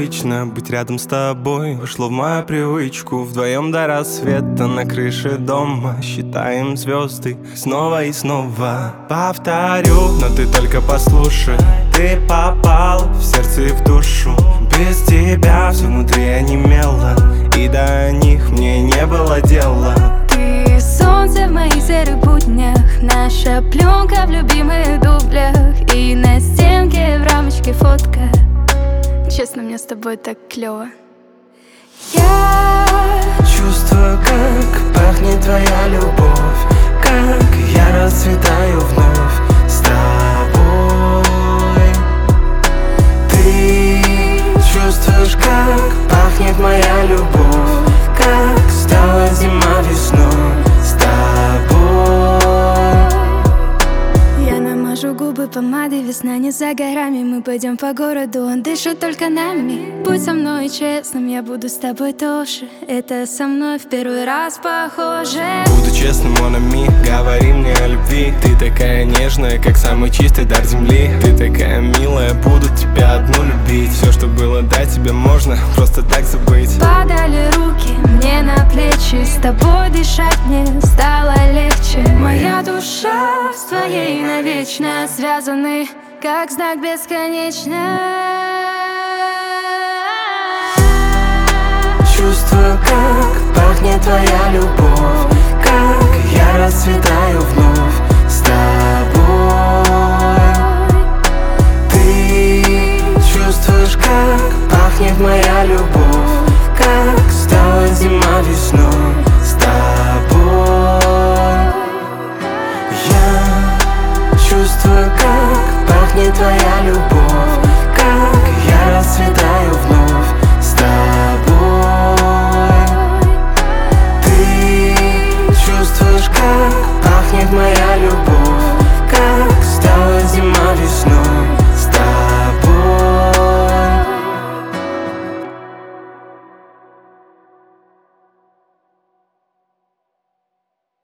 обычно быть рядом с тобой вошло в мою привычку. Вдвоем до рассвета на крыше дома считаем звезды снова и снова. Повторю, но ты только послушай. Ты попал в сердце и в душу. Без тебя все внутри онемело, и до них мне не было дела. Ты солнце в моих серых буднях, наша пленка в любимых дублях, и на стенке в рамочке фотка. Честно, мне с тобой так клево. Я чувствую, как пахнет твоя любовь, как я расцветаю вновь с тобой. Ты чувствуешь, как пахнет моя любовь, как стала зима весной с тобой. Я намажу губы помадой, весна не за горами. Мы пойдем по городу, он дышит только нами. Будь со мной честным, я буду с тобой тоже. Это со мной в первый раз похоже. Буду честным, mon ami, говори мне о любви. Ты такая нежная, как самый чистый дар земли. Ты такая милая, буду тебя одну любить. Все, что было до тебя, можно просто так забыть. Падали руки мне на плечи, с тобой дышать мне стало легче. Моя душа с твоей навечно связаны, как знак бесконечно. Чувствую, как пахнет твоя любовь, как я расцветаю вновь с тобой. Ты чувствуешь, как пахнет моя любовь, как стала зима весной с тобой. Я чувствую, как пахнет твоя любовь, как я расцветаю